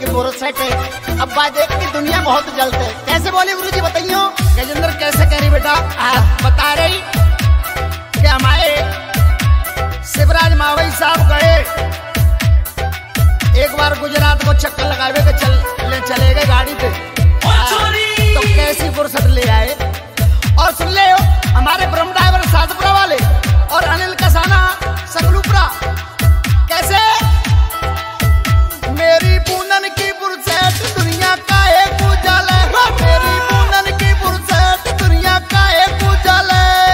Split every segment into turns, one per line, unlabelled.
फुर्सत है। अब बात देख की दुनिया बहुत जलते है। कैसे बोले गुरुजी बताइयो? गजेंद्र कैसे कह रही बेटा? बता रही कि हमारे शिवराज मावई साहब गए एक बार गुजरात को चक्कर लगावे के चले गए गाड़ी पे। तो कैसी फुर्सत ले आए। और सुन ले हमारे ब्रह्म ड्राइवर साधपुरा वाले और अनिल कसाना सकलूपुरा कैसे मेरी पूनन की फुर्सत दुनिया का एक उजाला है। मेरी पूनन की फुर्सत दुनिया का एक उजाला है।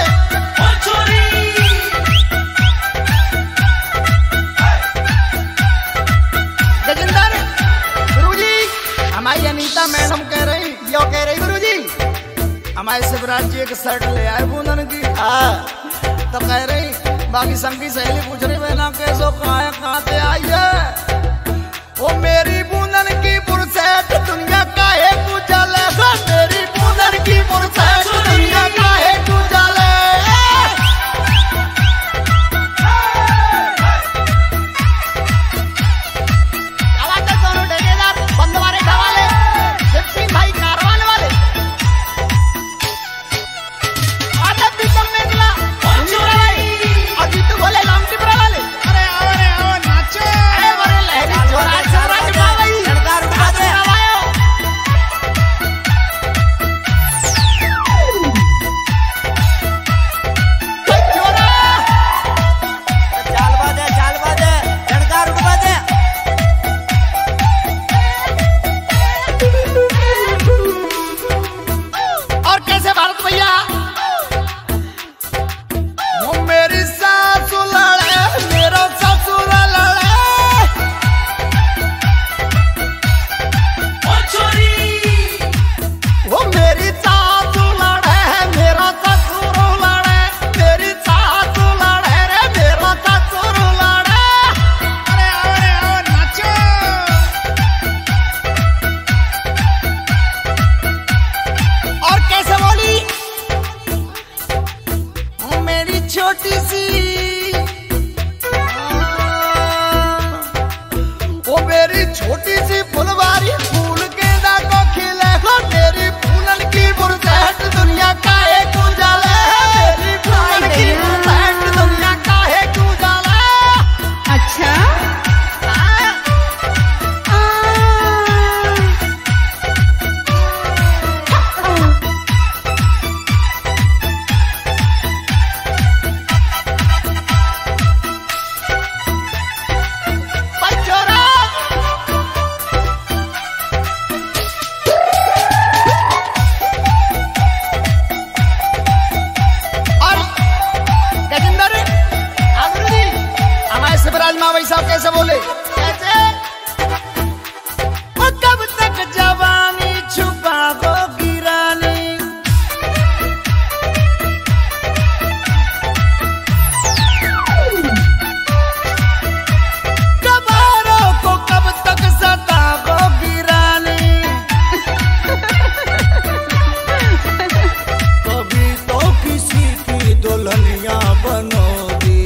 गजेंद्र गुरुजी हमारी अनीता मैडम कह रही गुरुजी हमारे शिवराज जी एक शर्ट ले आए पूनन की। तो कह रही बाकी संगी सहेली पूछ रही बहना कैसो कहाँ से आई है। वो मेरी पूनन की फुर्सत दुनिया का एक उजाला है। मेरी पूनन की फुर्सत दुनिया का एक उजाला है। आवाज है दोनों ठेकेदार बंदवारे ढवाले शिव सिंह भाई कारवान वाले आधा पीछम में निकला अभी तो बोले लामटीपुरा वाले। अरे आओ नाचो। अरे बड़े लहरी छोरा शिवराज मावई लड़का रुका दे आवायो। छोरा चाल बादे लड़का रुका दे। और कैसे भारत भैया वो मेरी सासू लड़े मेरा ससुर लड़े। वो मेरी सासू लड़े मेरा ससुर लड़े। मेरी सासू लड़े रे मेरा ससुर लड़े। अरे आओ नाचो। और कैसे बोली वो मेरी छोटी सी वो मेरी छोटी सी फुलवारी फूल गेंदा को खिले। मेरी फूलन की फुर्सत दुनिया का एक उजाला है। मेरी फूलन की फुर्सत दुनिया का एक उजाला है।
अच्छा
बच्चोरा और गजेंद्र आगरू जी हमारे शिवराज मावई साहब कैसे बोले? कैसे वो कब तक जवानी छुपाओगी रानी। कबारों को कब तक सताओगी रानी। कभी तो किसी की दुल्हनिया बनोगी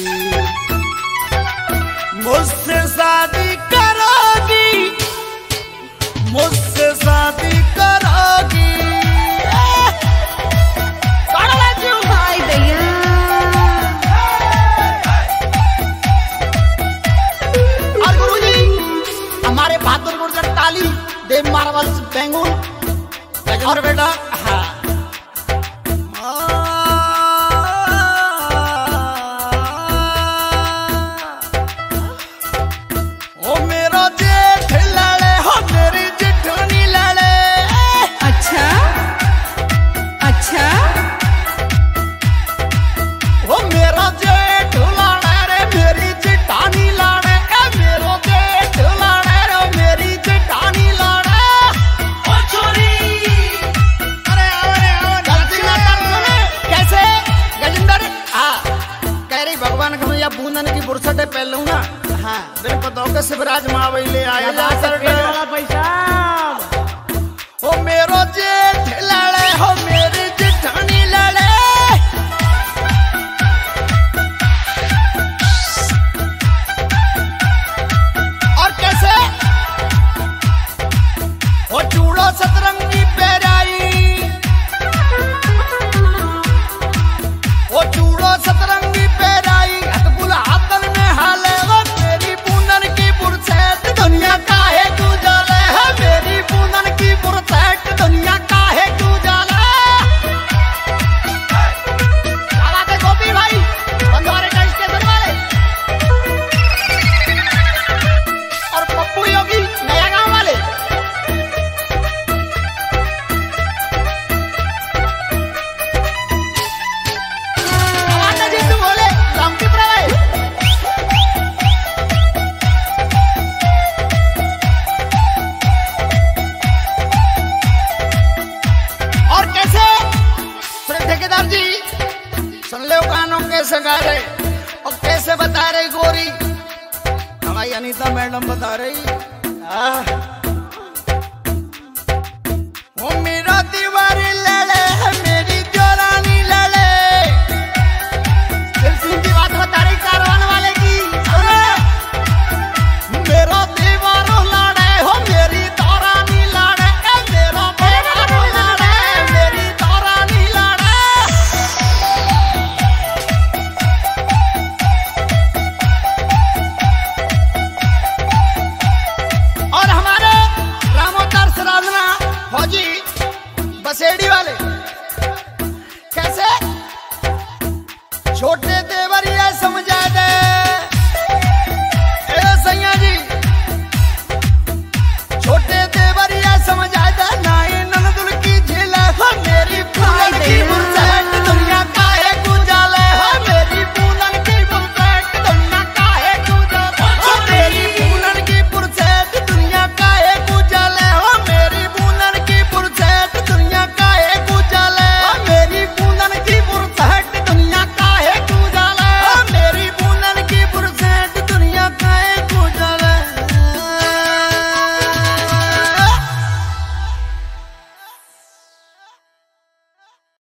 मुझसे शादी करोगी मुझसे शादी करोगी।
हाय भैया
और गुरुजी हमारे बहादुर गुर्जर ताली देव मार्वल्स बेंगुल और बेटा हाँ ओ मेरा जेठ लड़े हो मेरी जेठानी लड़े।
अच्छा अच्छा
ओ मेरा जेठ लड़े रे मेरी जेठानी लड़े। मेरा जेठ लड़े रे मेरी जेठानी लड़े। अरे आओ जल्दी ना कर सुने कैसे गजेंद्र कह रही भगवान का भैया पूनन की फुर्सत है पहलू ना। हाँ बिन पता के शिवराज मावई ले आए पैसा। ओ मेरो जेठ लड़े हो मेरी जेठानी लड़े। और कैसे अनीता मैडम बता रही, ओ मेरे